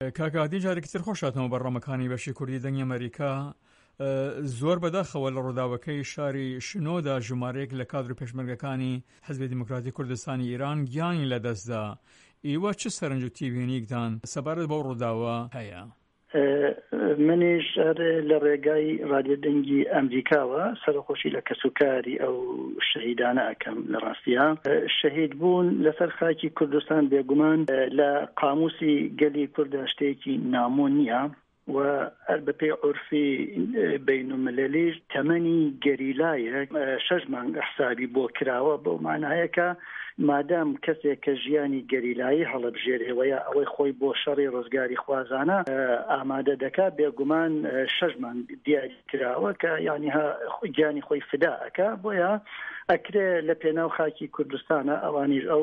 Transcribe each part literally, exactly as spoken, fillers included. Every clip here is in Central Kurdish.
کاکادی جارێکتر خۆشاتەوە بەڕەمەکانی بەشی کوردی دەنگی ئەمریکا زۆر بەداخەوە لە ڕووداوەکەی شاری شنۆدا ژمارەیەک لە کادر پێشمەرگەکانی حیزبی دیموکراتی کوردستانی ئیران گیانی لەدەستدا. ئێوە چ سەرنج و تیبینیکدان سەبارەت بەو ڕووداوە هەیە؟ منیش لە ڕێگای رادیۆ دەنگی ئەمریکاوە سەرخۆشی لە کەسوکاری ئەو شەهیدانە ئەکەم. لە ڕاستیە شەهید بوون لەسەر خاکی کوردستان بێگومان لە قاموسی گەلی کوردە شتێکی نامۆ نییە و هەر بەپێی عورفی بینالمەلەلیش تەمەنی گەریلایە شەش مانگ حسابی بۆ کراوە بەو مانایەکە مادام کەسێک کە ژیانی گەریلایی هەڵەبژێرێەوەیە ئەوەی خۆی بۆ شەڕی ڕزگاری خوازانە ئامادە دەکات بێگومان شەش مانگ دیاری کراوە کە یعنی گیانی خۆی فدا ئەکا بۆیە ئەکرێ لە پێناو خاکی کوردستانە ئەوانیش ئەو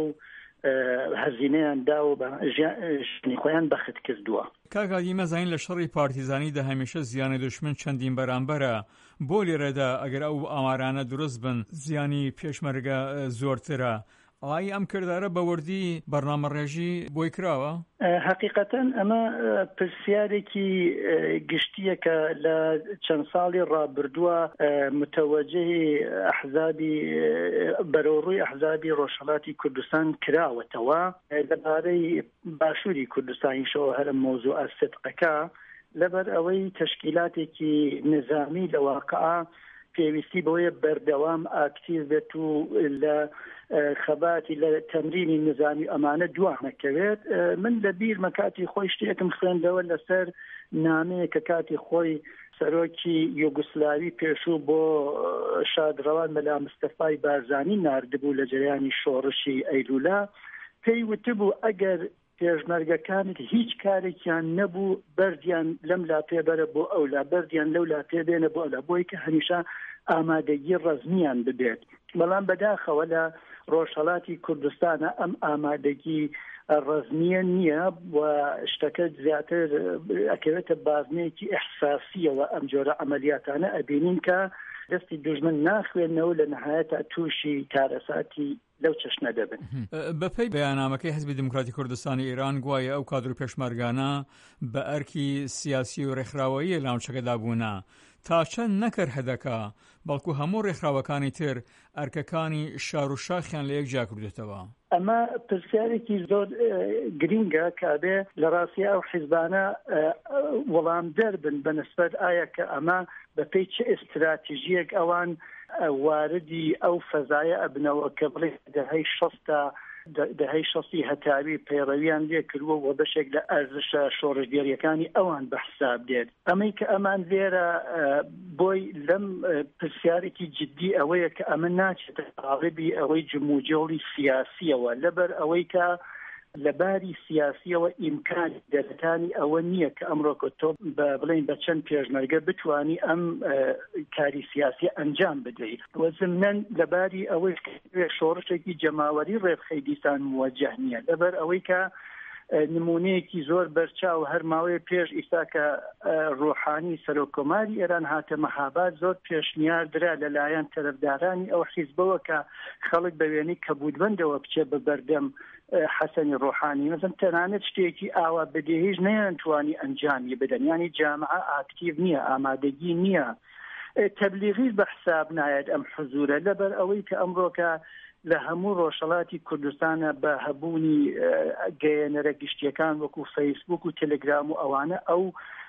هەزینەیان دا و ژنی خۆیان بەخت کردووە. کاکادی مەزانین لە شەڕی پارتیزانیدا هەمیشە زیانی دشمن چەندین بەرامبەرە. بۆ لێرەدا ئەگەر ئەو ئامارانە دروست بن زیانی پێشمەرگە زۆرترە. ئای ئەم کردارە بەوردی بەرنامەڕێژی بۆی کراوە؟ حقیقەتەن ئەمە پرسیارێکی گشتیە کە لە چەند ساڵی ڕابردووە متەوەجهی ئەحزابی بەرەوڕووی ئەحزابی ڕۆژهەڵاتی کوردستان کراوەتەوە لەبارەی باشووری کوردستانیشەوە هەر مۆزوع ئەستقەکە لەبەر ئەوەی تەشکیلاتێکی نظامی لە واقعە پێویستی بەوەیە بەردەوام ئاکتیو بێت و لە خەباتی لە تەمرینی نظامی ئەمانە دوانەکەوێت. من لە بیر مەکاتی خۆی شتێکم خوێندەوە لەسەر نامەیە کە کاتی خۆی سەرۆکی یوگسلاوی پێشوو بۆ شادڕەوان مەلا مستەفای بارزانی ناردبوو لە جریانی شۆڕشی ئەیلولا پێی وتبوو ئەگەر پێشمەرگەکانت هیچ کارێکیان نەبوو بەردیان لەم لا پێبەرە بۆ ئەولا بەردیان لەو لا پێبێنە بۆ ئەولا بۆی کە هەمیشە ئامادەگی ڕەزمیان ببێت. بەڵام بەداخەوە لە ڕۆژهەڵاتی کوردستانە ئەم ئامادەگی ڕەزمیە نییە و شتەکە زیاتر ئەکەوێتە بازنەیەکی ئەحساسیەوە ئەم جۆرە ئەمەلیاتانە ئەبینین کە دەستی دوژمن ناخوێنەوە لە نەهایەتە تووشی کارەساتی لەو چەشنە دەبن. بەپەی بەیاننامەکەی حیزبی دیموکراتی کوردستانی ئێران گوایە ئەو کادر و پێشمەرگانە بە ئەرکی سیاسی و ڕێکخراوەیی لاونچەکەدا بوونا تا چەند نەکرد هەدەکە بەڵکو هەموو ڕێکخراوەکانی تر ئەرکەکانی شار و شاخیان لە یەک جا کردێتەوە. ئەمە پرسیارێکی زۆر گرینگە کابێ لە ڕاستی ئەو حیزبانە وەڵام دەربن بە نسبەت ئایا کە ئەمە بەپێی چه ئستراتیژیەک ئەوان واردی ئەو فەزایە ئەبنەوە کە بڵێ دەهەی شەستا دەهەی شەستی هەتاوی پەیڕەویان لێ کردووە و بەشێک لە ئەرزشە شۆڕژگەریەکانی ئەوان بە حساب دێت. ئەمەی کە ئەمان لێرە بۆی لەم پرسیارێکی جددی ئەوەیە کە ئەمە ناچێتە قاڵبی ئەوەی جموجێڵی سیاسیەوە لەبەر ئەوەی کە لەباری سیاسیەوە ئیمکان دەرەکانی ئەوە نییە کە ئەمڕۆکە تۆ بڵێن بە چەند پێشمەرگە بتوانی ئەم کاری سیاسی ئەنجام بدەیت. وە زمنەن لەباری ئەوەی شۆڕشێکی جەماوەری ڕێبخەی دیسان موەجه نییە لەبەر ئەوەی کە نمونەیەکی زۆر بەرچاو هەر ماوەیە پێش ئیساکە ڕۆحانی سەرۆکۆماری ئێران هاتە مەهاباد زۆر پێشنیاردرا لەلایەن تەرەفدارانی ئەو حیزبەوە کە خەڵک بە وێنەی کەبودبەندەوە بچێ بە بەردەم حەسەنی ڕۆحانی مەزن تەنانەت شتێکی ئاوا بەدێهێژ نەیانتوانی ئەنجامی بدەن ینی جامعە ئاکتیو نییە ئامادەگی نییە تەبلیغیش بە حساب نایەت ئەم حزورە لەبەر ئەوەی کە ئەمڕۆکە لە هەموو ڕۆژهەڵاتی کوردستانە بە هەبوونی گەیەنەرە گشتیەکان وەکو فەیسبوک و تەلەگرام و ئەوانە ئەو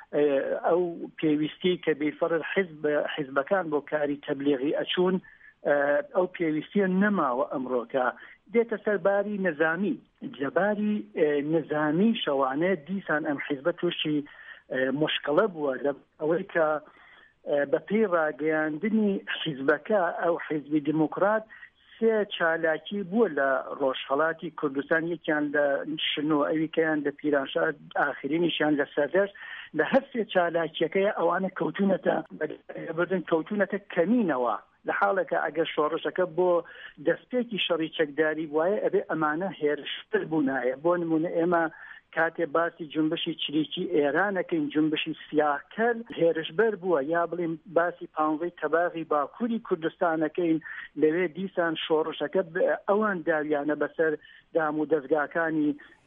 ئەو پێویستی کە بێفەرر حیزبەکان بۆ کاری تەبلیغی ئەچوون ئەو پێویستیە نەماوە ئەمڕۆکە دێتە سەرباری نظامی جەباری نظامی شەوانێ دیسان ئەم حیزبە تووشی مشکڵە بووە لە ئەوەی کە بەپێی ڕاگەیاندنی حیزبەکە ئەو حیزبی دیموکرات سێ چالاکی بووە لە ڕۆژهەڵاتی کوردستان یەکیان لە شنۆ ئەویکەیان لە پیرانشار ئاخرینیشیان لە سەردەست لە هەر سێ چالاکیەکەی ئەوانە کەوتونەتە بردن کەوتونەتە کەمینەوە لە حاڵەکە ئەگەر شۆڕشەکە بۆ دەستپێکی شەڕی چەکداری وایە ئەبێ ئەمانە هێرشتر بوونایە بۆ نمونە ئێمە کاتێ باسی جنبشی چریکی ئێرانەکەین جنبشی سیاکەر هێرشبەر بووە یا بڵێم باسی پانزەی تەباغی باکووری کوردستانەکەین لەوێ دیسان شۆڕشەکە ئەوان داویانە بەسەر دام و دەستگاکانی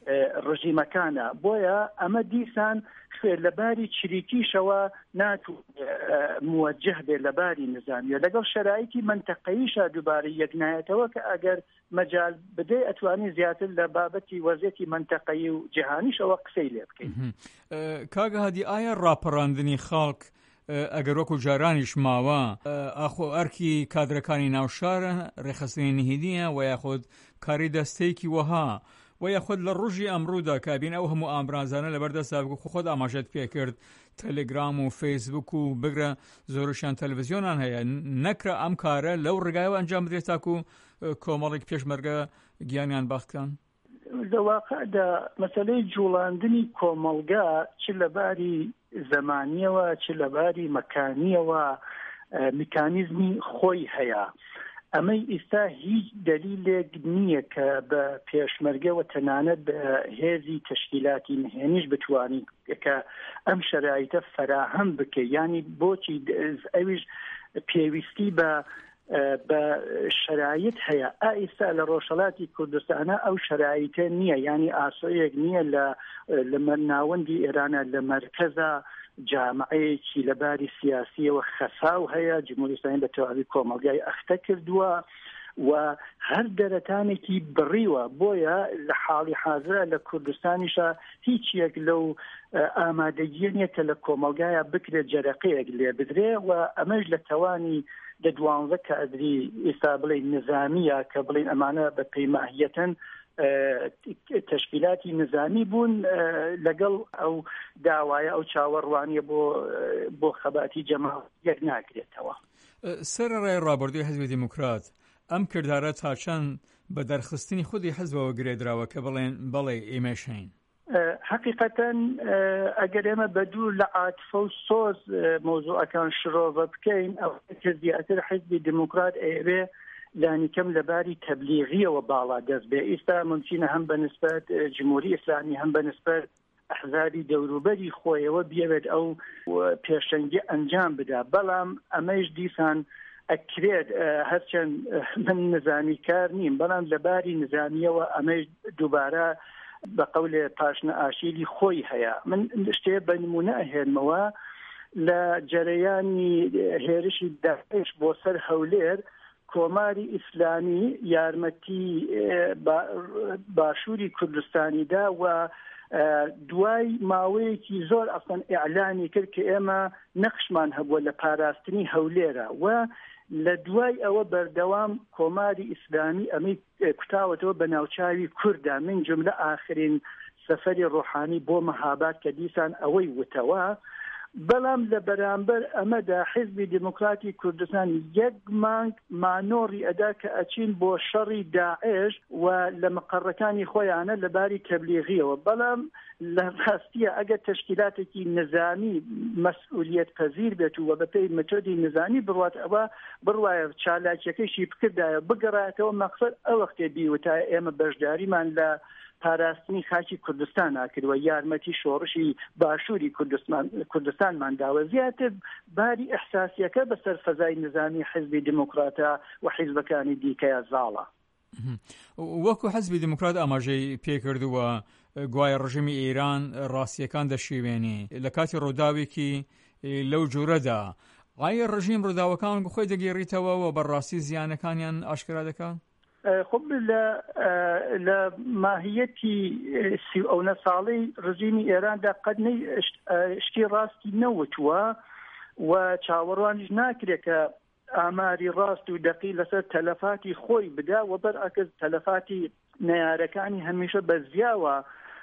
ڕژیمەکانە. بۆیە ئەمە دیسان لەباری چریکیشەوە ناتو موجه بێ لەباری نظامیە لەگەڵ شەرایطی منتەقەییشە دووبارە یەکنایەتەوە کە ئەگەر مەجال بدەی ئەتوانی زیاتر لە بابەتی وەزیەتی منتەقەیی و جیهانیشەوە قسەی لێ بکەین. کاگە هادی ئایا ڕاپەڕاندنی خەڵک ئەگەر وەکو جارانیش ماوە ئاخۆ ئەرکی کادرەکانی ناوشارە ڕێخستنی نهێنیە و یاخود کاری دەستەیەکی وەها و یاخود لە ڕۆژی ئەمڕۆدا کابین ئەو هەموو ئامرازانە لەبەردەستا بکو خۆت ئاماژەت پێکرد تەلگرام و فەیسبوک و بگرە زۆرشیان تەلەڤیزیۆنان هەیە نەکرا ئەم کارە لەو ڕێگایەوە ئەنجام بدرێت تاکو کۆمەڵێک پێشمەرگە گیانیان باخکان؟ لەواقعدا مەسەلەی جوڵاندنی کۆمەڵگا چ لەباری زەمانیەوە چ لەباری مەکانیەوە میکانیزمی خۆی هەیە. ئەمەی ئێستا هیچ دلیلێک نییە کە بە پێشمەرگەوە تەنانەت بە هێزی تەشکیلاتی نهێنیش بتوانین کە ئەم شەرایطە فراهەم بکە، ینی بۆچی ئەویش پێویستی بە بە شرایط هەیە. ئائیستا لە ڕۆژهەڵاتی کوردستانە ئەو شرایطە نییە، ینی ئاسۆیەک نییە لە لە ناوەندی ئێرانە لە مەرکەزە جامعەیەکی لەباری سیاسیەوە خەساو هەیە. جمهوری ئیسلامی بە تەواوی کۆمەلگای ئەختە کردووە و هەر دەرەتانێکی بڕیوە. بۆیە لە حاڵی حاضرە لە کوردستانیشە هیچ یەک لەو ئامادەگیە نیە کە لە کۆمەلگایە بکرێت جەرەقەیەک لێ بدرێ و ئەمەش لە تەوانی دەدوانزە کە ئەدری ئێستا بڵێ نظامیە کە بڵێن ئەمانە بە پەیماهیەتەن تشکیلاتی نظامی بوون لەگەڵ ئەو داوایە ئەو چاوەڕوانیە بۆ بۆ خەباتی جەماعەت یەک ناکرێتەوە. سەرەڕای ڕابردووی حیزبی دیموکرات ئەم کردارە تاچەند بە دەرخستنی خودی حیزبەوە گرێدراوە کە بڵێن بەڵێ ئێمەشین؟ حقیقەتەن ئەگەر ئێمە بە دوور لە عاتفە و سۆز مۆزوعەکان شرۆڤە بکەین ئەو زیاتر حیزبی دیموکرات ئەوێ لانیکەم لەباری تەبلیغیەوە باڵا دەست بێ. ئێستا ممکنە هەم بەنسبەت جمهوری ئیسلامی هەم بەنسبەت ئەحزابی دەوروبەری خۆیەوە بیەوێت ئەو پێشەنگی ئەنجام بدا، بەڵام ئەمەش دیسان ئەکرێت هەرچەند من نظامی کار نیم، بەڵام لەباری نظامیەوە ئەمەش دووبارە بە قەولێ پاشنە ئاشیلی خۆی هەیە. من شتێ بە نمونە ئەهێنمەوە لە جەرەیانی هێرشی داعش بۆ سەر هەولێر کۆماری ئیسلامی یارمەتی باشووری کوردستانیدا و دوای ماوەیەکی زۆر ئەسڵەن ئیعلانی کرد کە ئێمە نەخشمان هەبووە لە پاراستنی هەولێرە و لە دوای ئەوە بەردەوام کۆماری ئیسلامی ئەمەی کوتاوەتەوە بە ناوچاوی کووردا من جملە ئاخرین سەفەری ڕۆحانی بۆ مەهاباد کە دیسان ئەوەی وتەوە. بەڵام لە بەرامبەر ئەمەدا حیزبی دیموکراتی کوردستان یەک مانگ مانۆڕی ئەدا کە ئەچین بۆ شەڕی داعش و لە مەقەڕەکانی خۆیانە لەباری تەبلیغیەوە. بەڵام لە ڕاستیە ئەگەر تەشکیلاتێکی نظامی مەسئولیت پەزیر بێت و بەپێی مەتۆدی نظامی بڕوات ئەوە بڕوایە چالاکیەکەیشی بکردایە بگەڕایەتەوە مەقسەد ئەو وەختێ بیوتایە ئێمە بەشداریمان لە پاراستنی خاکی کوردستان ناکردوە، یارمەتی شۆڕشی باشووری کوردستانمان داوە. زیاتر باری ئەحساسیەکە بەسەر فەزای نظامی حیزبی دیموکراتە و حیزبەکانی دیکەیە زاڵە. وەکو حیزبی دیموکرات ئاماژەی پێکردووە گوایە ڕژیمی ئێران ڕاستیەکان دەشیوێنێ لە کاتی ڕووداوێکی لەو جوورەدا. ئایا ڕژیم ڕووداوەکان خۆی دەگێڕیتەوە و بەڕاستی زیانەکانیان ئاشکرا دەکات؟ خب لە لە ماهیەتی سی ئەوە ساڵەی ڕژیمی ئێراندا قەت شتی ڕاستی نەوتووە و چاوەڕوانیش ناکرێت کە ئاماری ڕاست و دەقی لەسەر تەلەفاتی خۆی بدا و بەرعکس تەلەفاتی نەیارەکانی هەمیشە بە زیاوە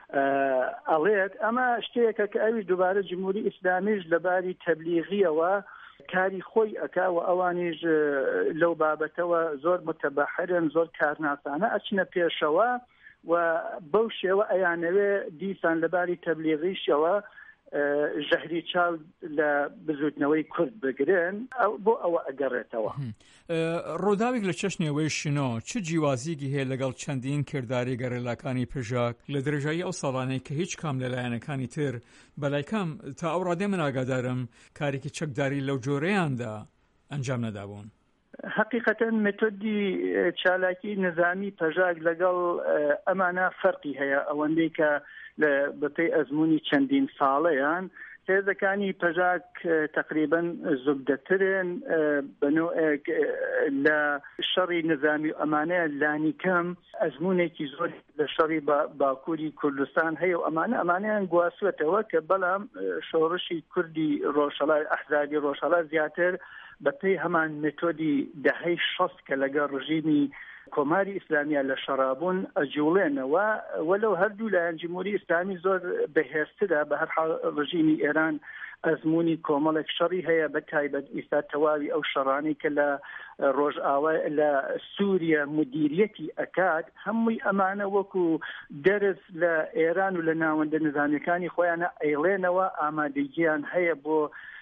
ئەڵێت. ئەمە شتێکە کە ئەوی دووبارە جمهوری ئیسلامیش لەباری تەبلیغیەوە کاری خۆی ئەکا و ئەوانیش لەو بابەتەوە زۆر متەبەحرن، زۆر کارناسانە ئەچنە پێشەوە و بەو شێوە ئەیانەوێ دیسان لەباری تەبلیغیشەوە ژەهری چاو لە بزوتنەوەی کورد بگرن بۆ ئەوە ئەگەڕێتەوە. ڕووداوێک لە چەشنێوەی شنۆ چ جیوازیەکی هەیە لەگەڵ چەندین کردداری گەڕێلاکانی پژاک لە درێژایی ئەو ساڵانەی کە هیچ کام لەلایەنەکانی تر بەلای کام تا ئەو ڕادێ من ئاگادارم کارێکی چەکداری لەو جۆرەیاندا ئەنجام نەدابوون؟ حقیقەتەن مێتۆدی چالاکی نظامی پەژاک لەگەڵ ئەمانە فەرقی هەیە ئەوەندەی کە بەپێی ئەزمموی چەندین ساڵەیان هێزەکانی پەژاک تقریبا زوبدەترن بەنۆعێک لە شەڕی نظامی و ئەمانەیە لانی کەم ئەزممونێکی زۆر لە شەڕی باکووری کوردستان هەیە و ئەمانە ئەمانیان گواسوێتەوە کە بەڵام شۆڕشی کوردی ڕۆژهەڵات ئەحزابی ڕۆژهەڵات زیاتر بەپێی هەمان مێتۆدی دەهەی شەست کە لەگەڵ ڕژیمی کۆماری ئیسلامیە لە شەڕابوون ئەجوڵێنەوە وەلەو هەردوو لایەن جمهوری ئیسلامی زۆر بەهێزترە بە هەر حاڵ ڕژیمی ئێران ئەزمموی کۆمەڵێک شەڕی هەیە بە تایبەت ئیستا تەواوی ئەو شەڕانی کە لە ڕۆژئاوا لە سووریا مدیریەتی ئەکات هەمووی ئەمانە وەکو دەرز لە ئێران و لە ناوەندە نظامیەکانی خۆیانە ئەیڵێنەوە ئامادەگییان هەیە بۆ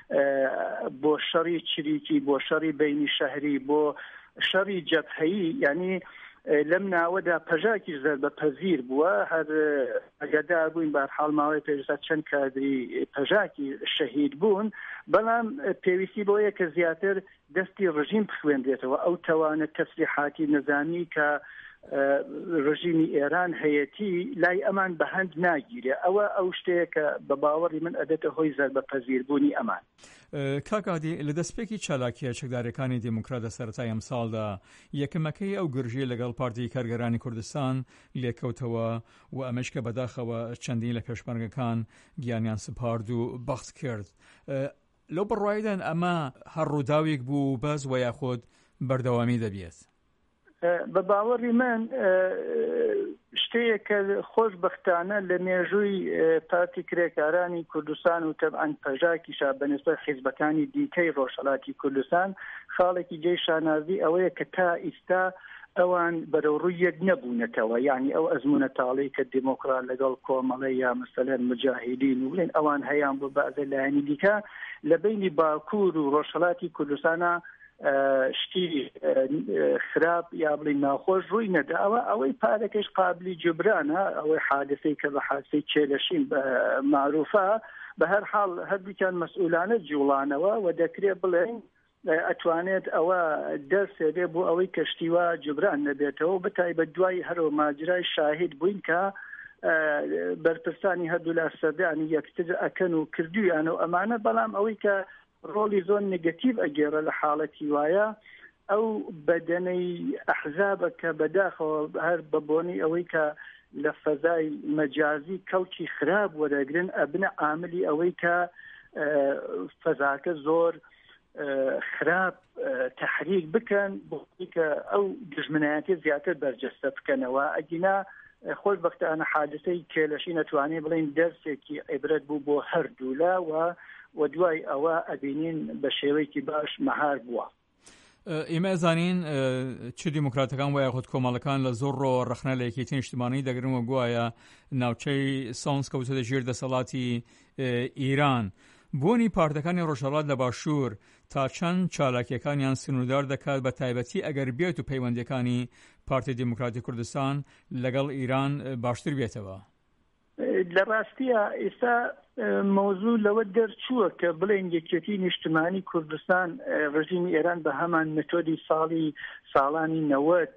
بۆ شەڕی چریکی بۆ شەڕی بینی شەهری بۆ شەڕی جەبهەیی یعنی لەم ناوەدا پەژاکی زەربەپەزیر بووە هەر ئەگەدار بووین بەرحاڵ ماوەی پێشتا چەند کادری پەژاکی شەهید بوون بەڵام پێویستی بۆیە کە زیاتر دەستی ڕژیم بخوێندرێتەوە ئەو تەوانە تەسلیحاتی نظامی کە ڕژیمی ئێران هەیەتی لای ئەمان بەهەند ناگیرێ ئەوە ئەو شتەیە کە بە باوەڕی من ئەدەتە هۆی زەربەپەزیربوونی ئەمان. کاکادی لە دەستپێکی چالاکیە چەکدارەکانی دموکرات لە سەرەتای ئەم ساڵدا یەکەمەکەی ئەو گرژی لەگەڵ پارتی کارگەرانی کوردستان لێکەوتەوە و ئەمەش کە بەداخەوە چەندین لە پێشمەرگەکان گیانیان سپارد و بەخت کرد. لەو بڕوایدان ئەمە هەڕووداوێک بوو بەس و یاخۆت بەردەوامی دەبێت؟ بە باوەڕی من شتەیە کە خۆشبەختانە لە مێژووی پارتی کرێکارانی کوردستان و تەبعەن پەژاکیشا بەنسبەت حیزبەکانی دیکەی ڕۆژهەڵاتی کوردستان خاڵێکی جێی شانازی ئەوەیە کە تا ئیستا ئەوان بەرەوڕووی یەک نەبوونەتەوە یعنی ئەو ئەزمونە تاڵی کە دیموکرات لەگەڵ کۆمەڵی یا مەسەلەن مجاهیدین و بڵێن ئەوان هەیان بۆ بەعزە لایەنی دیکە لە بینی باکوور و ڕۆژهەڵاتی کوردستانە شتی خراپ یا بڵین ناخۆش ڕووی نەدا ئەوە ئەوەی پارەکەش قابلی جبرانە ئەوەی حادثەی کە بە حادثەی کێلەشین معروفە بە هەر حاڵ هەردووکیان مەسئولانە جوڵانەوە و دەکرێت بڵێن ئەتوانێت ئەوە دەرسێ بێ بۆ ئەوەی کەشتیوە جبران نەبێتەوە بەتایبەت دوای هەرەوە ماجرای شاهید بووین کە بەرپرسانی هەردوو لە سەردانی یەکتر ئەکەن و کردویان و ئەمانە بەڵام ئەوەی کە ڕۆڵی زۆر نگەتیڤ ئەگێڕە لە حاڵەتی وایە ئەو بەدەنەی ئەحزابە کە بەداخەوە هەر بەبوونی ئەوەی کە لە فەزای مەجازی کەڵکی خراپ وەرەگرن ئەبنە عاملی ئەوەی کە فەزاکە زۆر خراپ تحریک بکەن بۆی کە ئەو دژمنایەتی زیاتر بەرجەستە بکەنەوە ئەگینا خۆشبەختانە حادثەی کێلەشی نەتوانێت بڵین دەرسێکی عیبرەت بوو بۆ هەردوولا و و دوای ئەوە ئەبینین بە شێوەیەکی باش مەهار بووە. ئێمە زانین چ دیموکراتەکان وایە خۆت کۆمەڵەکان لە زۆر ڕۆ ڕەخنە لە یەکێتی نیشتیمانی دەگرنەوە گوایە ناوچەی ساونس کەوتە ژێر دەسەڵاتی ئیران. بۆنی پارتەکانی ڕۆژهەڵات لە باشوور تا چەند چالاکیەکانیان سنوردار دەکات بە تایبەتی ئەگەر بێت و پەیوەندیەکانی پارتی دیموکراتی کوردستان لەگەڵ ئیران باشتر بێتەوە. لە ڕاستیە ئێستا مۆزوع لەوە دەرچووە کە بڵێن یەکێتی نیشتیمانی کوردستان ڕژیمی ئێران بە هەمان مێتۆدی ساڵی ساڵانی نەوەت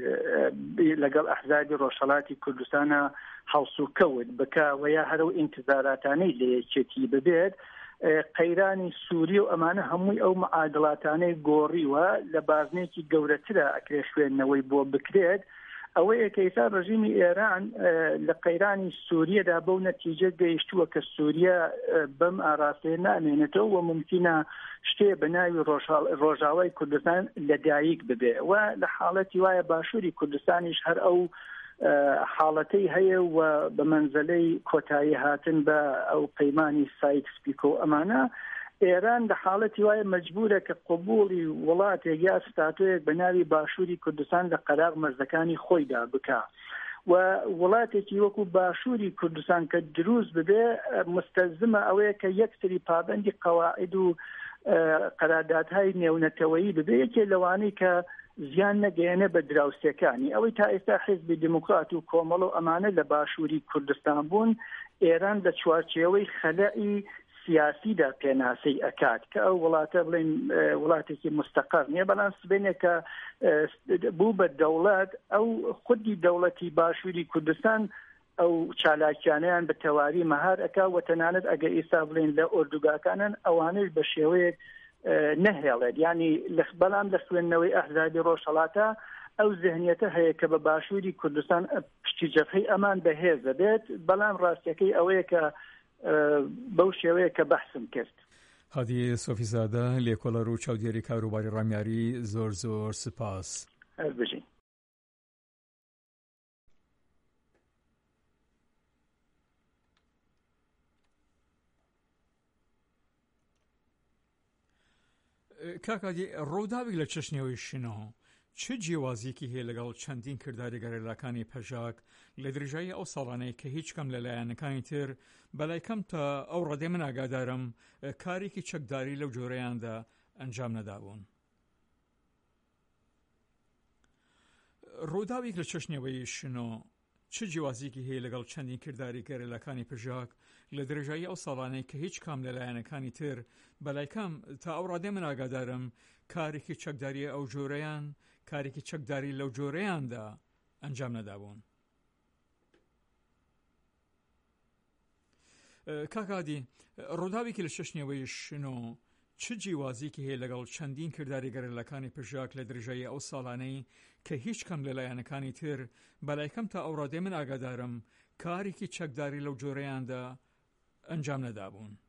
لەگەڵ ئەحزابی ڕۆژهەڵاتی کوردستانە هەڵسوکەوت بکە و یا هەرو ئینتزاراتانەی لە یەکێتی ببێت قەیرانی سووری و ئەمانە هەمووی ئەو معادلاتانەی گۆڕیوە لە بازنێکی گەورەترە ئەکرێ خوێندنەوەی بۆ بکرێت ئەوەیە کە ئێستا ڕژیمی ئێران لە قەیرانی سووریەدا بەو نەتیجە گەیشتووە کە سووریا بەم ئاراستەیە نامێنێتەوە و ممکنە شتێ بە ناوی ڕۆژاوای کوردستان لەدایک ببێ و لە حاڵەتی وایە باشووری کوردستانیش هەر ئەو حاڵەتەی هەیە و بە مەنزەلەی کۆتایی هاتن بە ئەو پەیمانی سایکس پیکۆ ئەمانە ئێران لە حاڵەتی وایە مەجبورە کە قبوڵی وڵاتێک یا ستاتۆیەک بە ناوی باشووری کوردستان لە قەراغ مەرزەکانی خۆیدا بکە و وڵاتێکی وەکو باشووری کوردستان کە دروست ببێ مستەلزمە ئەوەیە کە یەکسری پابەندی قەواعید و قەراردادهای نێونەتەوەیی ببێ یەکێ لەوانەی کە زیان نەگەیەنە بە دراوسەکانی ئەوەی تا ئێستا حیزبی دیموکرات و کۆمەڵ و ئەمانە لە باشووری کوردستان بوون ئێران لە چوارچێوەی خەلەئی سیاسیدا پێناسی ئەکات کە ئەو وڵاتە بڵین وڵاتێکی مستەقر نییە، بەڵام سبێنێکە بوو بە دەوڵەت ئەو خودی دەوڵەتی باشووری کوردستان ئەو چالاکیانیان بە تەواوی مەهار ئەکا و تەنانەت ئەگەر ئێستا بڵین لە ئۆردوگاکانن ئەوانش بە شێوەیەک نەهێڵێت، ینی بەڵام لە خوێندنەوەی ئەحزابی ڕۆژهەڵاتە ئەو ذهنیەتە هەیە کە بە باشووری کوردستان پشتی جەبهەی ئەمان بەهێز دەبێت، بەڵام ڕاستیەکەی ئەوەیە کە بەو شێوەیە کە بەحسم کرد. هادی سۆفیزادە لێکۆڵەر و چاودێری کاروباری ڕامیاری، زۆر زۆر سپاس. هەربژین. کاکادی ڕووداوێک لە چەشنیەوەی شنۆ چه جیاوازیەکی هەیە لەگەڵ چەندین کردداری گەرەلاکانی پەژاک لە درێژایی ئەو ساڵانەی کە هیچ کەم لەلایەنەکانی تر بەلای کەم تا ئەو ڕەدەی من ئاگادارم کارێکی چەکداری لەو جۆرەیاندا ئەنجام نەدابوون. ڕووداوێک لە چەشنیەوەی شنۆ چه جیاوازیەکی هەیە لەگەڵ چەندین کردداری گەرەلاکانی پەژاک لە درێژایی ئەو ساڵانەی کە هیچ کام لەلایەنەکانی تر بەلای کەم تا ئەو ڕادێ من ئاگادارم کارێکی چەکداری ئەو جۆرەیان کارێکی چەکداری لەو جۆرەیاندا ئەنجام نەدابوون. کاکادی ڕووداوێکی لە چەشنیەوەی شنۆ چه جیاوازیەکی هەیە لەگەڵ چەندین کردداری گەرەلاکانی پەژاک لە درێژایی ئەو ساڵانەی کە هیچ کەم لەلایەنەکانی تر بەلای کەم تا ئەو ڕادێ من ئاگادارم کارێکی چەکداری لەو جۆرەیاندا ئەنجام نەدابوون.